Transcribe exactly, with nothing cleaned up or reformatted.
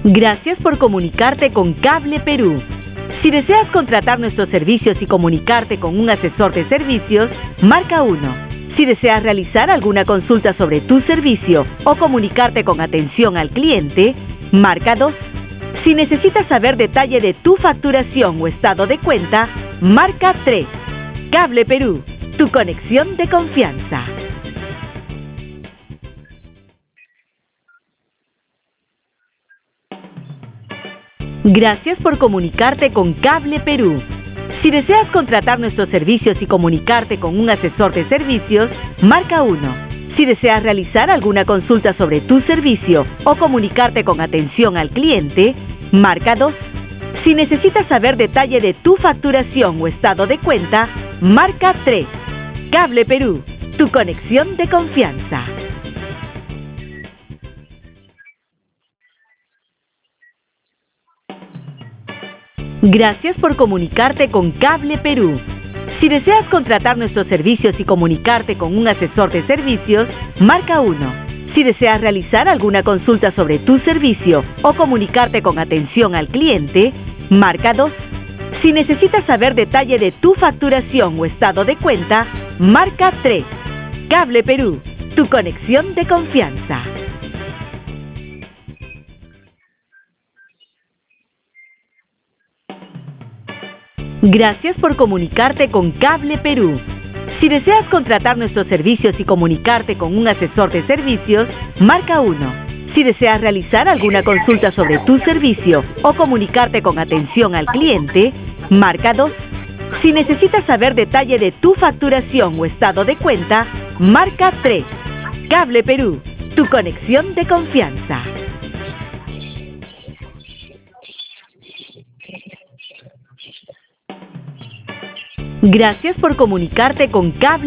Gracias por comunicarte con Cable Perú. Si deseas contratar nuestros servicios y comunicarte con un asesor de servicios, marca uno. Si deseas realizar alguna consulta sobre tu servicio o comunicarte con atención al cliente, marca dos. Si necesitas saber detalle de tu facturación o estado de cuenta, marca tres. Cable Perú, tu conexión de confianza. Gracias por comunicarte con Cable Perú. Si deseas contratar nuestros servicios y comunicarte con un asesor de servicios, marca uno. Si deseas realizar alguna consulta sobre tu servicio o comunicarte con atención al cliente, marca dos. Si necesitas saber detalle de tu facturación o estado de cuenta, marca tres. Cable Perú, tu conexión de confianza. Gracias por comunicarte con Cable Perú. Si deseas contratar nuestros servicios y comunicarte con un asesor de servicios, marca uno. Si deseas realizar alguna consulta sobre tu servicio o comunicarte con atención al cliente, marca dos. Si necesitas saber detalle de tu facturación o estado de cuenta, marca tres. Cable Perú, tu conexión de confianza. Gracias por comunicarte con Cable Perú. Si deseas contratar nuestros servicios y comunicarte con un asesor de servicios, marca uno. Si deseas realizar alguna consulta sobre tu servicio o comunicarte con atención al cliente, marca dos. Si necesitas saber detalle de tu facturación o estado de cuenta, marca tres. Cable Perú, tu conexión de confianza. Gracias por comunicarte con Cable